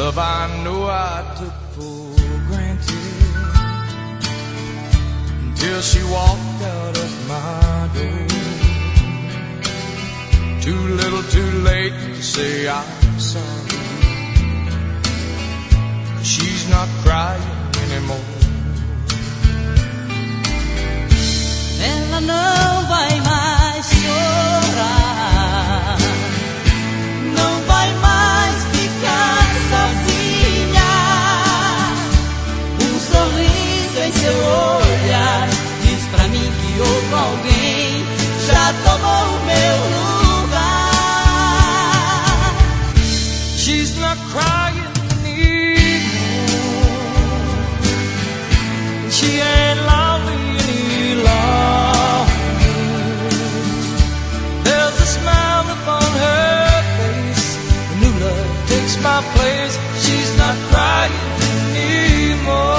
Love I know I took for granted until she walked out of my door. Too little, too late to say I'm sorry. She's not crying anymore. Ela não vai mais chorar, não vai mais ficar sozinha. Um sorriso em seu olhar diz pra mim que houve alguém já tomou o meu lugar. She's not crying anymore. She ain't lonely any longer. There's a smile upon her face. A new love takes my place. She's not crying anymore.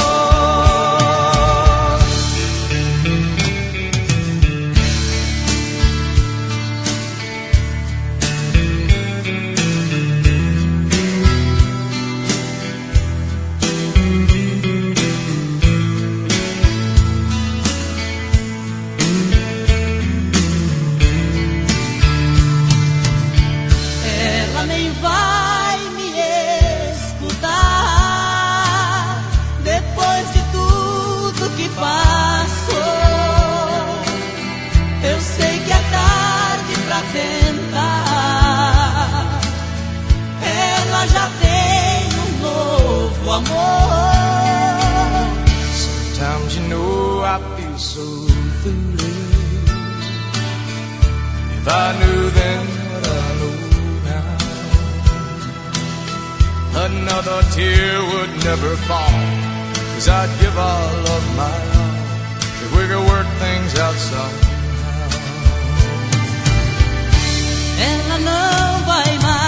Sometimes you know I feel so foolish. If I knew then what I know now, another tear would never fall, 'cause I'd give all of my all if we could work things out somehow. Ela não vai mais